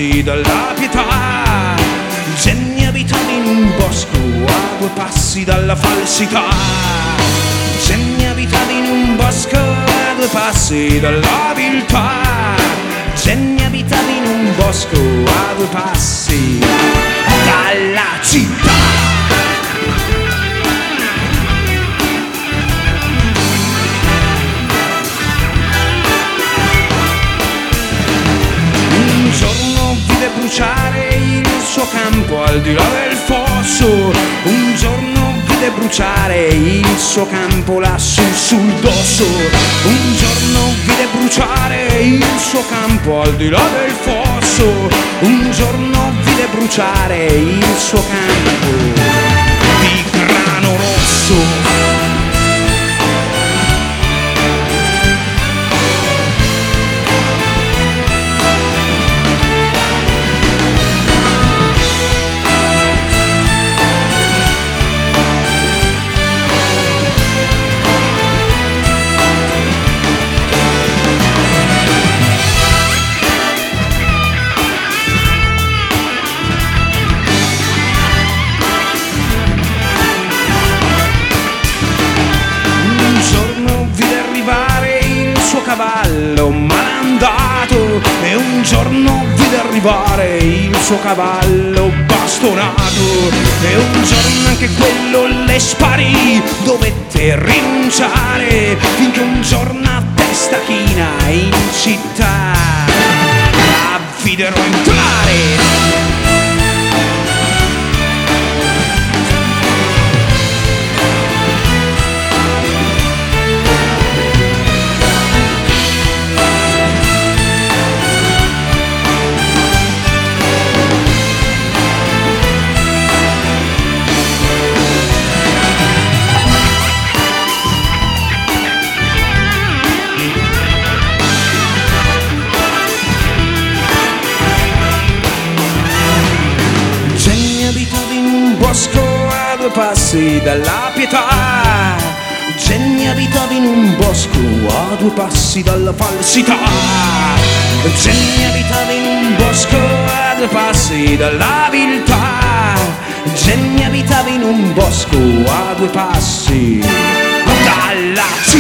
passi dalla pietà. Jenny abitava in un bosco a 2 passi dalla falsità. Jenny abitava in un bosco a 2 passi dalla viltà. Jenny abitava in un bosco a 2 passi dalla città. Un giorno vide bruciare il suo campo al di là del fosso. Un giorno vide bruciare il suo campo lassù sul dosso. Un giorno vide bruciare il suo campo al di là del fosso. Un giorno vide bruciare il suo campo di grano rosso. Cavallo malandato e un giorno vide arrivare il suo cavallo bastonato e un giorno anche quello le sparì, dovette rinunciare finché un giorno a testa china in città la videro entrare. Bosco a 2 passi dalla pietà. Jenny abitava in un bosco a 2 passi dalla falsità. Jenny abitava in un bosco a 2 passi dalla viltà. Jenny abitava in un bosco a 2 passi dalla